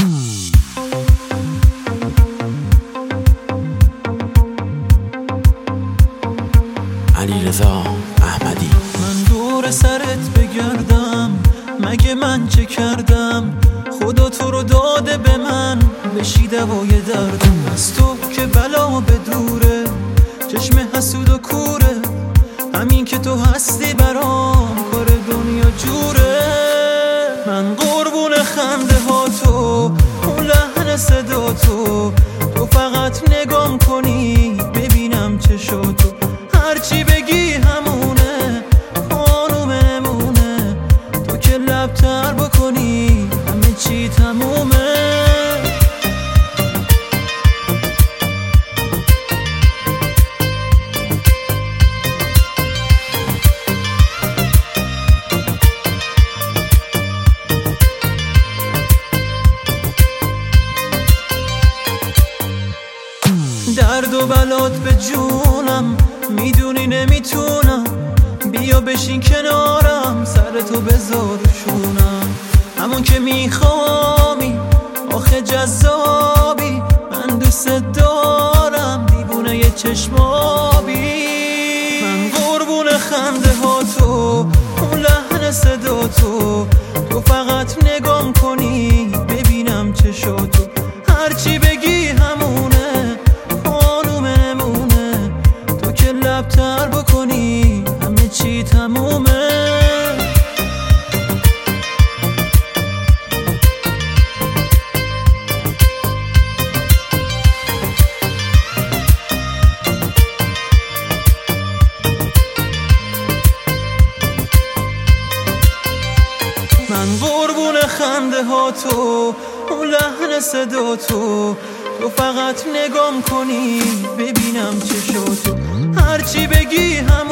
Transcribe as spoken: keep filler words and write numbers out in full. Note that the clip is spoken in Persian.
علیرضا احمدی. من دور سرت بگردم، مگه من چه کردم؟ خدا تو رو داده به من، بشی دوای دردم. از تو که بلا به دوره، چشم حسود و کوره، همین که تو هستی برام کار دنیا جوره. من قربون خنده ها تو، اون لحن صدا تو، تو فقط نگام کنی ببینم چشاتو. هرچی بگی همونه، خانوم نمونه، تو که لبتر بکنی همه چی تمومه. درد و بلات به جونم، میدونی نمیتونم، بیا بشین کنارم، سر تو بذار شونم. همون که میخوامی، آخه جذابی، من دوست دارم، دیوونه یه چشمابی. من قربون خنده ها تو، اون لحن صدا تو، تو فقط نگام کنی ببینم چشاتو. هرچی بگی همونه، خانوم نمونه، تو که لبتر بکنی همه چی تمومه. من قربون خنده ها تو، اون لحن صدا تو، تو فقط نگام کنی ببینم چشاتو. هرچی بگی هم